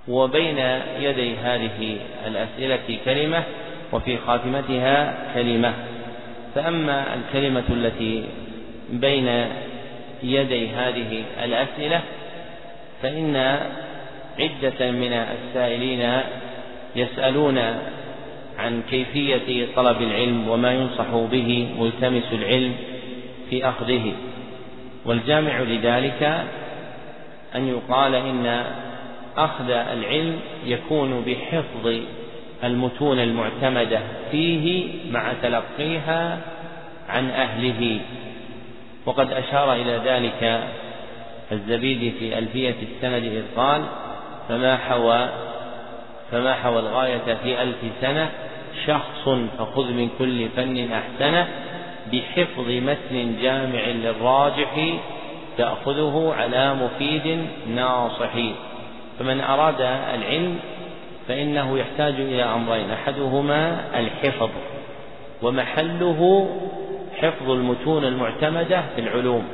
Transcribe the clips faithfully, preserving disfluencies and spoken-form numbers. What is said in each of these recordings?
وبين يدي هذه الأسئلة كلمة وفي خاتمتها كلمة. فأما الكلمة التي بين يدي هذه الأسئلة فإن عدة من السائلين يسألون عن كيفية طلب العلم وما ينصح به ملتمس العلم في أخذه، والجامع لذلك أن يقال إن أخذ العلم يكون بحفظ المتون المعتمدة فيه مع تلقيها عن أهله. وقد أشار إلى ذلك الزبيدي في ألفية السند إذ قال: فما حوى فما حوى الغاية في ألف سنة شخص فخذ من كل فن أحسنه بحفظ متن جامع للراجح تأخذه على مفيد ناصح. فمن أراد العلم فإنه يحتاج إلى أمرين: أحدهما الحفظ، ومحله حفظ المتون المعتمدة في العلوم،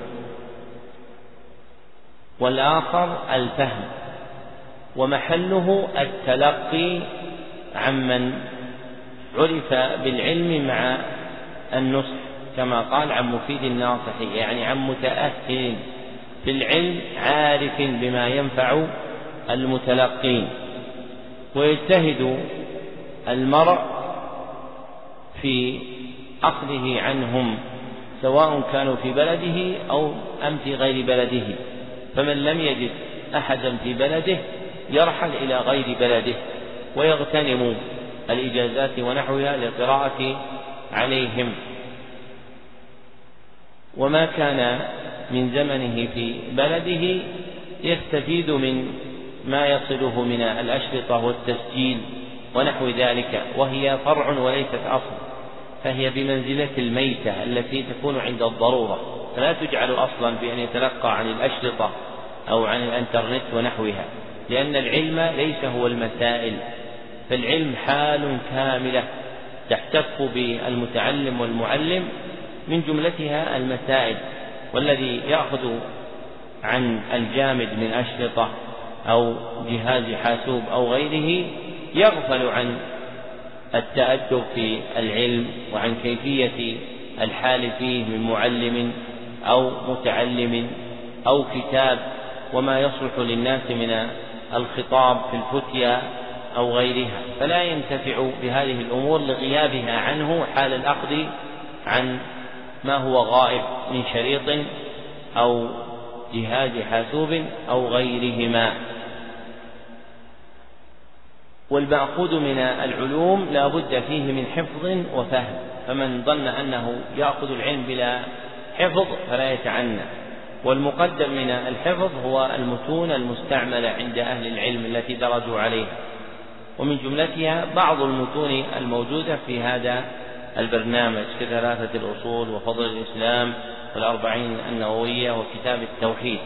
والآخر الفهم، ومحله التلقي عمن عرف بالعلم مع النصح، كما قال: عن مفيد الناصح، يعني عن متأهل في العلم عارف بما ينفع المتلقين. ويجتهد المرء في أخذه عنهم سواء كانوا في بلده أو أم في غير بلده، فمن لم يجد أحدا في بلده يرحل إلى غير بلده ويغتنم الإجازات ونحوها للقراءة عليهم. وما كان من زمنه في بلده يستفيد من ما يصله من الأشرطة والتسجيل ونحو ذلك، وهي فرع وليست أصل، فهي بمنزلة الميتة التي تكون عند الضرورة، فلا تجعل أصلا بأن يتلقى عن الأشرطة أو عن الانترنت ونحوها، لأن العلم ليس هو المسائل، فالعلم حال كاملة تحتف بالمتعلم والمعلم، من جملتها المسائل. والذي يأخذ عن الجامد من أشرطة أو جهاز حاسوب أو غيره يغفل عن التأدب في العلم وعن كيفية الحال فيه من معلم أو متعلم أو كتاب وما يصلح للناس من الخطاب في الفتيا أو غيرها، فلا ينتفع بهذه الأمور لغيابها عنه حال الأخذ عن ما هو غائب من شريط أو جهاز حاسوب أو غيرهما. والمأخوذ من العلوم لا بد فيه من حفظ وفهم، فمن ظن أنه يأخذ العلم بلا حفظ فلا يتعنى. والمقدم من الحفظ هو المتون المستعملة عند أهل العلم التي درجوا عليها، ومن جملتها بعض المتون الموجودة في هذا البرنامج كثلاثة الأصول وفضل الإسلام والأربعين النووية وكتاب التوحيد.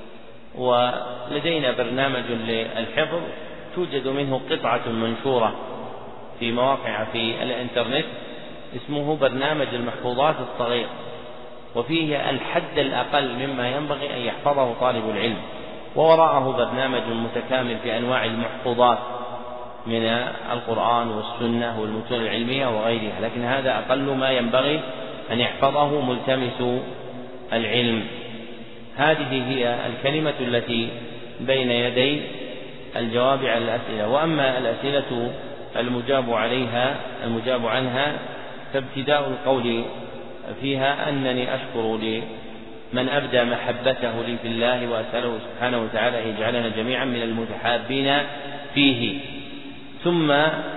ولدينا برنامج للحفظ توجد منه قطعة منشورة في مواقع في الانترنت اسمه برنامج المحفوظات الصغير، وفيه الحد الأقل مما ينبغي أن يحفظه طالب العلم، ووراءه برنامج متكامل في أنواع المحفوظات من القرآن والسنة والمتون العلمية وغيرها، لكن هذا أقل ما ينبغي أن يحفظه ملتمس العلم. هذه هي الكلمة التي بين يدي الجواب على الأسئلة. وأما الأسئلة المجاب عليها المجاب عنها فابتداء القول فيها أنني أشكر لمن أبدى محبته لي في الله، وأسأله سبحانه وتعالى أن يجعلنا جميعا من المتحابين فيه. ثم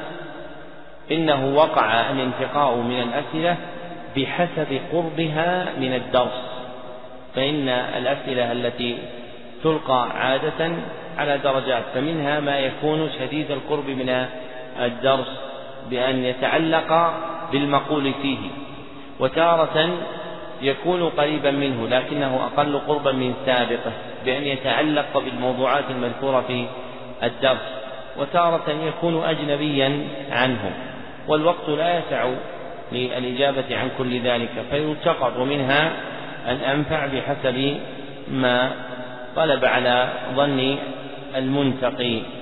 إنه وقع الانتقاء من الأسئلة بحسب قربها من الدرس، فإن الأسئلة التي تلقى عادة على درجات، فمنها ما يكون شديد القرب من الدرس بأن يتعلق بالمقول فيه، وتارة يكون قريبا منه لكنه أقل قربا من سابقه بأن يتعلق بالموضوعات المذكورة في الدرس، وتارة يكون أجنبيا عنه، والوقت لا يسع للإجابة عن كل ذلك، فيلتقط منها الأنفع بحسب ما طلب على ظن المنتقي.